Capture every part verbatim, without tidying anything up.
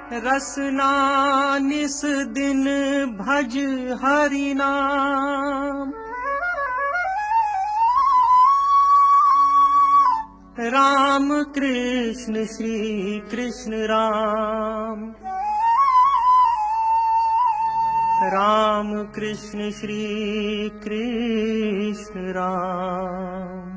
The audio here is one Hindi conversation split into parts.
रसना निस दिन भज हरि नाम। राम कृष्ण श्री कृष्ण राम, राम कृष्ण श्री कृष्ण राम।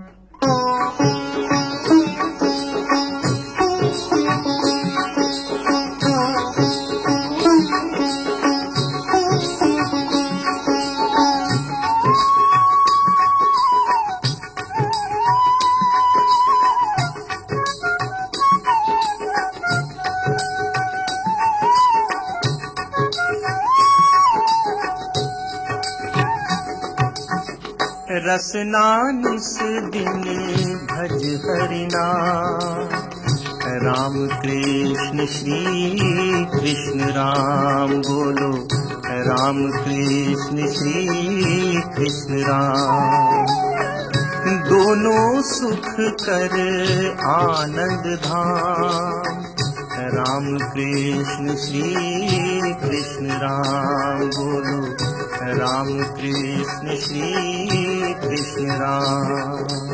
रसना निस दिन भज हरि नाम। राम कृष्ण श्री कृष्ण राम, बोलो राम कृष्ण श्री कृष्ण राम। दोनों सुख कर आनंद धाम। राम कृष्ण श्री कृष्ण राम, बोलो राम कृष्ण श्री कृष्ण राम।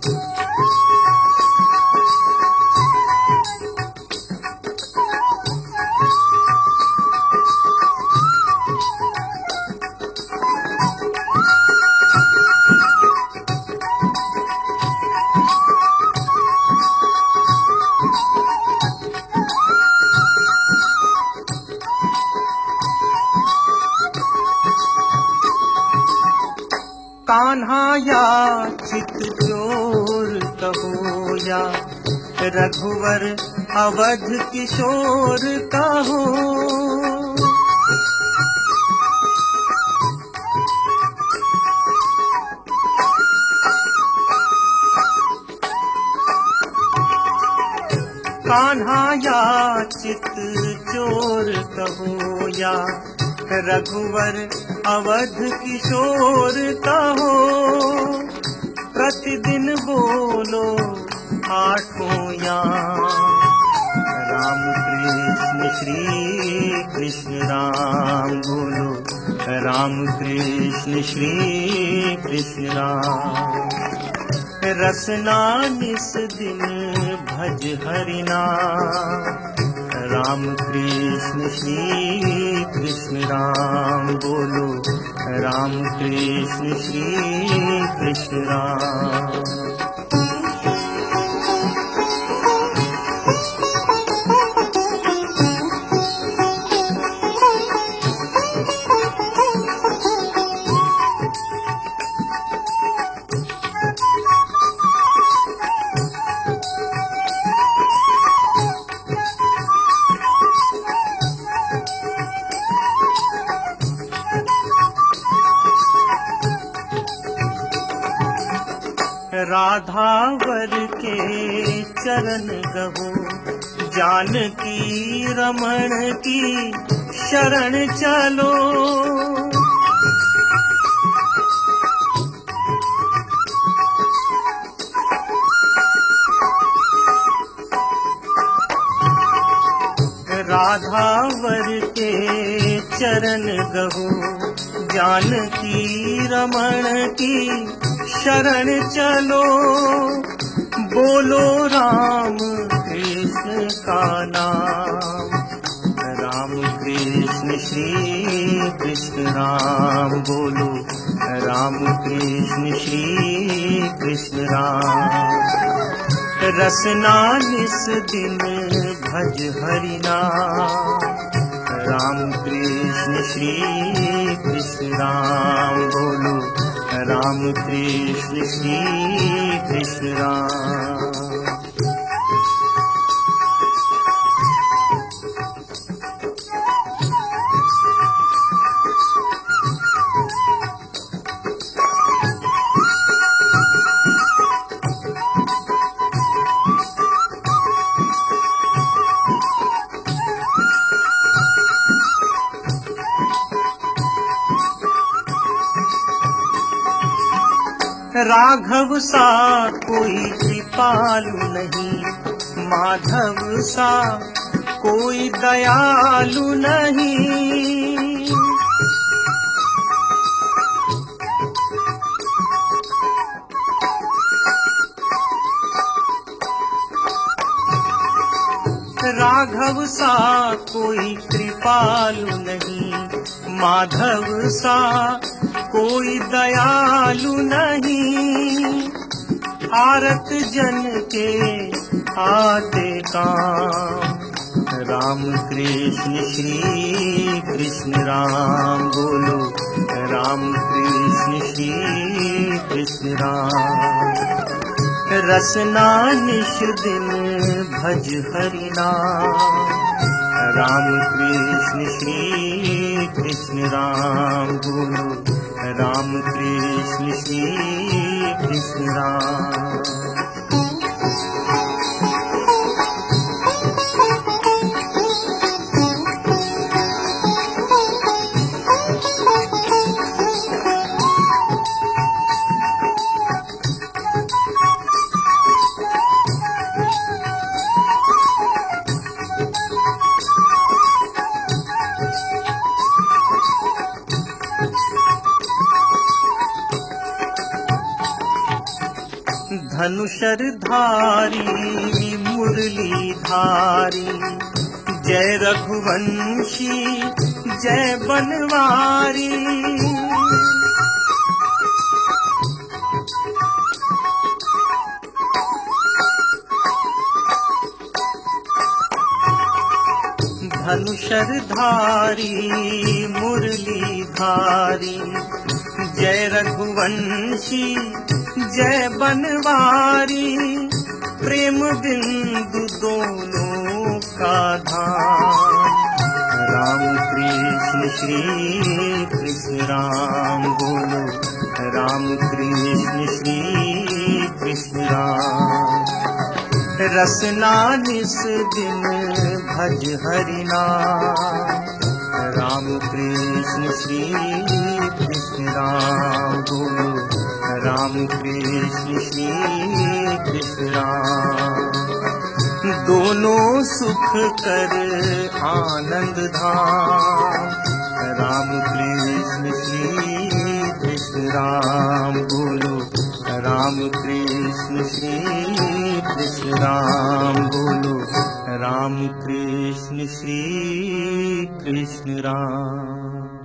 कान्हा या चित चोर कहो, या रघुवर अवध किशोर कहो। कान्हा या चित चोर कहो, या रघुवर अवध किशोर कहो। प्रतिदिन बोलो आठों याम। राम कृष्ण श्री कृष्ण राम, बोलो राम कृष्ण श्री कृष्ण राम। रसना निस दिन भज हरि नाम। राम कृष्ण श्री कृष्ण राम, बोलो राम कृष्ण श्री कृष्ण राम। राधावर के चरण गहो, जानकी रमण की शरण चलो। राधावर के चरण गहो, जानकी रमण की शरण चलो। बोलो राम कृष्ण का नाम। राम कृष्ण श्री कृष्ण राम, बोलो राम कृष्ण श्री कृष्ण राम। रसना निस दिन भज हरि नाम। राम कृष्ण श्री कृष्ण राम, बोलो राम कृष्ण श्री कृष्ण राम। राघव सा कोई कृपालु नहीं, माधव सा कोई दयालु नहीं। राघव सा कोई कृपालु नहीं, माधव सा कोई दयालु नहीं। आरत जन के आते काम, राम कृष्ण श्री कृष्ण राम बोलो, राम कृष्ण श्री कृष्ण राम। रसना निश दिन भज हरि नाम, राम कृष्ण श्री कृष्ण राम बोलो, राम कृष्ण श्री कृष्ण राम। धनुषर धारी मुरली धारी, जय रघुवंशी जय बनवारी। धनुषर धारी मुरली धारी, जय रघुवंशी जय बनवारी। प्रेम बिंदु दोनों का धाम, राम कृष्ण श्री कृष्ण राम बोलो, राम कृष्ण श्री कृष्ण राम। रसना निस दिन भज हरि नाम, राम कृष्ण श्री कृष्ण राम बोलो, राम कृष्ण श्री कृष्ण राम। दोनों सुख कर आनंद धाम, राम कृष्ण श्री कृष्ण राम बोलो, राम कृष्ण श्री कृष्ण राम बोलो, राम कृष्ण श्री कृष्ण राम।